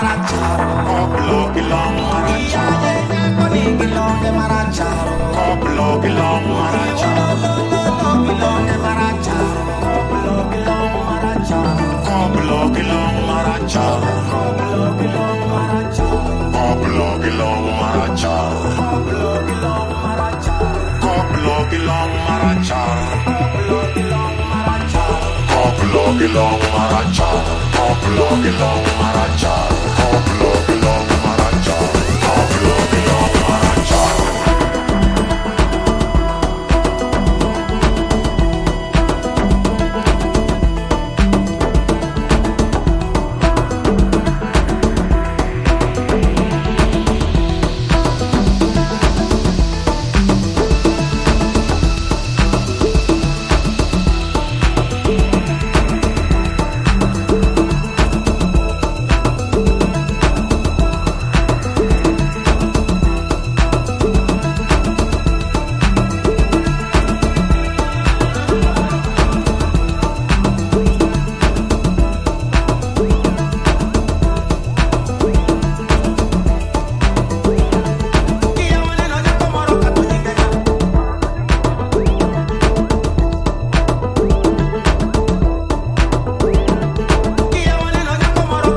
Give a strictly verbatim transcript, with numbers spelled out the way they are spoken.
Koplo kilong maracharo. Koni kilong de maracharo. Koplo kilong maracharo. Kilong de maracharo. Koplo kilong maracharo. Koplo kilong maracharo. Koplo kilong maracharo. Koplo kilong maracharo. Koplo kilong maracharo. Koplo kilong maracharo. Koplo kilong maracharo. Koplo kilong maracharo.